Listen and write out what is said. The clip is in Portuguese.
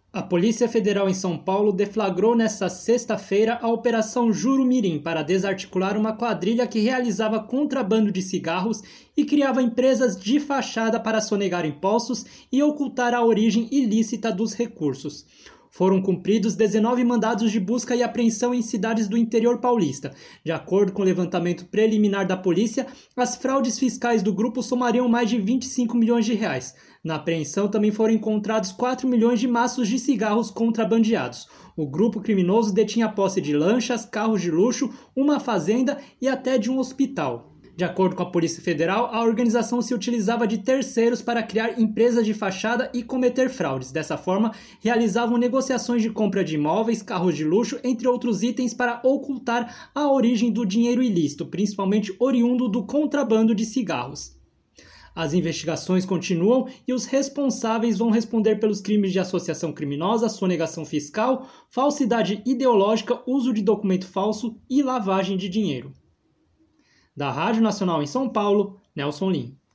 A Polícia Federal em São Paulo deflagrou nesta sexta-feira a Operação Jurumirim para desarticular uma quadrilha que realizava contrabando de cigarros e criava empresas de fachada para sonegar impostos e ocultar a origem ilícita dos recursos. Foram cumpridos 19 mandados de busca e apreensão em cidades do interior paulista. De acordo com o levantamento preliminar da polícia, as fraudes fiscais do grupo somariam mais de 25 milhões de reais. Na apreensão também foram encontrados 4 milhões de maços de cigarros contrabandeados. O grupo criminoso detinha a posse de lanchas, carros de luxo, uma fazenda e até de um hospital. De acordo com a Polícia Federal, a organização se utilizava de terceiros para criar empresas de fachada e cometer fraudes. Dessa forma, realizavam negociações de compra de imóveis, carros de luxo, entre outros itens para ocultar a origem do dinheiro ilícito, principalmente oriundo do contrabando de cigarros. As investigações continuam e os responsáveis vão responder pelos crimes de associação criminosa, sonegação fiscal, falsidade ideológica, uso de documento falso e lavagem de dinheiro. Da Rádio Nacional em São Paulo, Nelson Lim.